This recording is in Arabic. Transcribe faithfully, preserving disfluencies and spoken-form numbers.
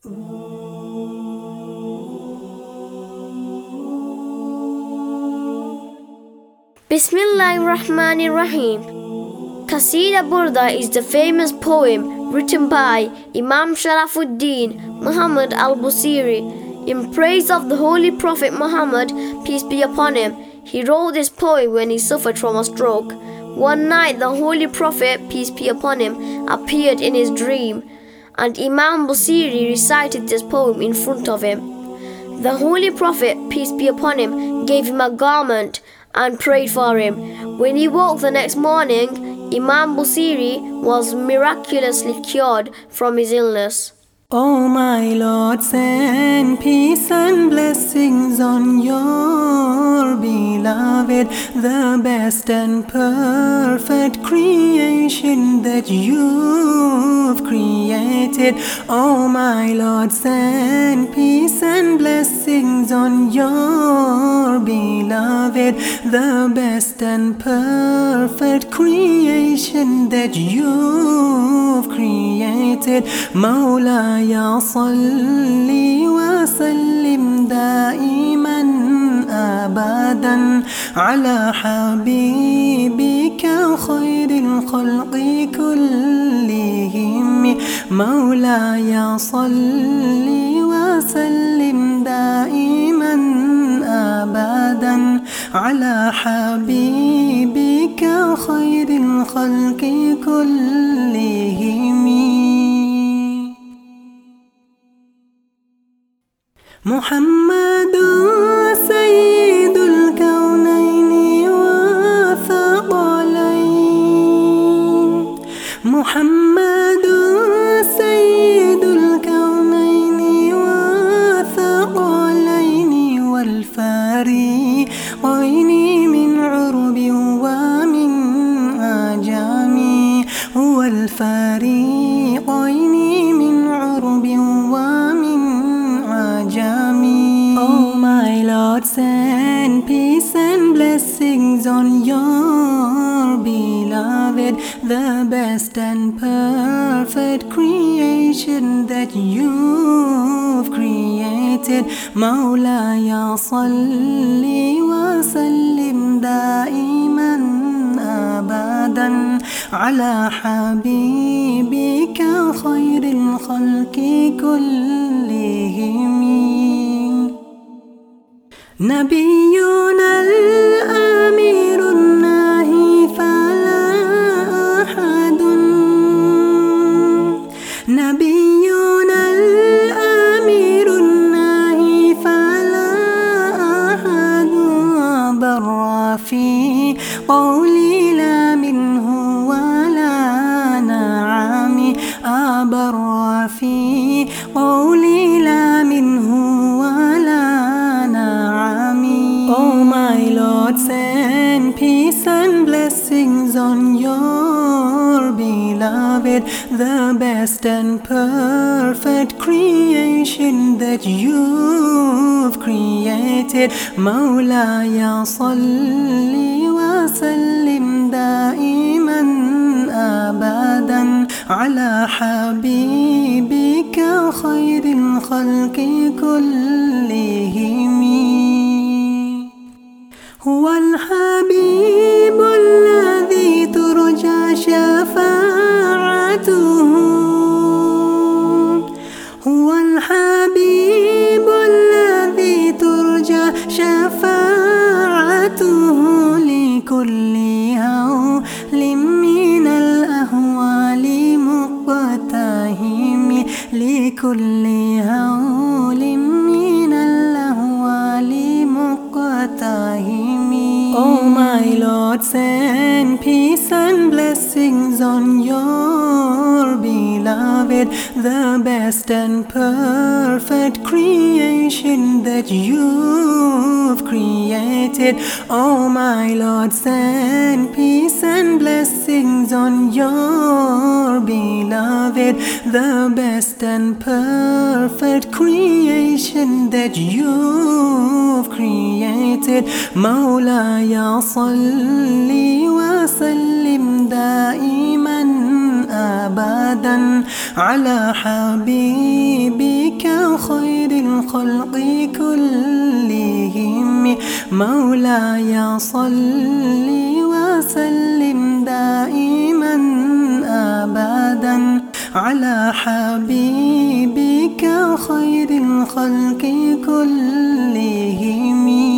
Bismillahirrahmanirrahim. Qasida Burda is the famous poem written by Imam Sharafuddin Muhammad al-Busiri in praise of the Holy Prophet Muhammad, peace be upon him. He wrote this poem when he suffered from a stroke. One night the Holy Prophet, peace be upon him, appeared in his dream, and Imam Busiri recited this poem in front of him. The Holy Prophet, peace be upon him, gave him a garment and prayed for him. When he woke the next morning, Imam Busiri was miraculously cured from his illness. O my Lord, send peace and blessings on your beloved, the best and perfect creation that you've created. O my Lord, send peace and blessings on your beloved, the best and perfect creation that you've created. Mawla يا صلي وسلم دائما أبدا على حبيبك خير الخلق كلهم. مولاي صلي وسلم دائما أبدا على حبيبك خير الخلق كلهم. محمد سيد الكونين والثقلين. محمد سيد الكونين والثقلين والفريقين من عرب ومن عجم. والفريقين من عرب ومن Oh my Lord, send peace and blessings on your beloved, the best and perfect creation that you've created. Mawlaya salli wa sallim daiman abadan ala habibika khairil khalqi kullihim. نبينا الأمير الناهي فلا أحد. نبينا الأمير الناهي فلا أحد بر في قولي لا منه ولا نعم. أبر في قولي لا منه ولا نعم. Oh my Lord, send peace and blessings on your beloved, the best and perfect creation that you've created. Mawlaya salli wa sallim daiman abadan ala habibika khairil khalqi kullihim. هو الحبيب الذي ترجى شفاعته. هو الحبيب الذي ترجى شفاعته لكل هول من الأهوال مقتهم. لكل هول من الأهوال مقتهم. Oh my Lord, send peace and blessings on your beloved, the best and perfect creation that you've created. Oh my Lord, send peace and blessings on your beloved, the best and perfect creation that you've created. Mawlaya salli wa sallim daiman أبدا على حبيبك الخلق كلهم. مولاي صل وسلم دائما أبدا على حبيبك خير الخلق كلهم.